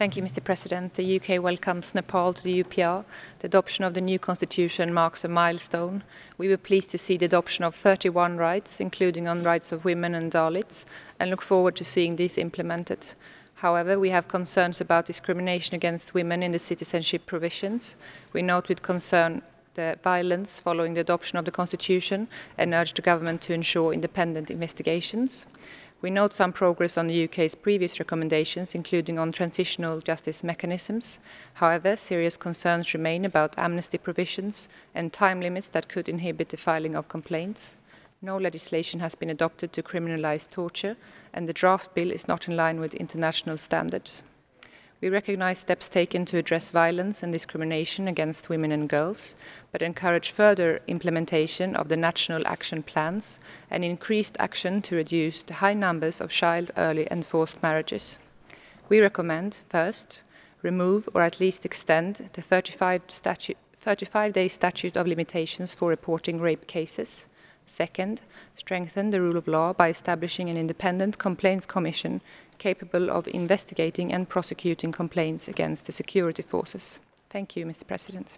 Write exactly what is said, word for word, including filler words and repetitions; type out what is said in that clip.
Thank you, Mister President. The U K welcomes Nepal to the U P R. The adoption of the new constitution marks a milestone. We were pleased to see the adoption of thirty-one rights, including on rights of women and Dalits, and look forward to seeing these implemented. However, we have concerns about discrimination against women in the citizenship provisions. We note with concern the violence following the adoption of the constitution and urge the government to ensure independent investigations. We note some progress on the U K's previous recommendations, including on transitional justice mechanisms. However, serious concerns remain about amnesty provisions and time limits that could inhibit the filing of complaints. No legislation has been adopted to criminalise torture, and the draft bill is not in line with international standards. We recognise steps taken to address violence and discrimination against women and girls, but encourage further implementation of the national action plans and increased action to reduce the high numbers of child, early and forced marriages. We recommend, first, remove or at least extend the thirty-five day statute of limitations for reporting rape cases. Second, strengthen the rule of law by establishing an independent complaints commission capable of investigating and prosecuting complaints against the security forces. Thank you, Mister President.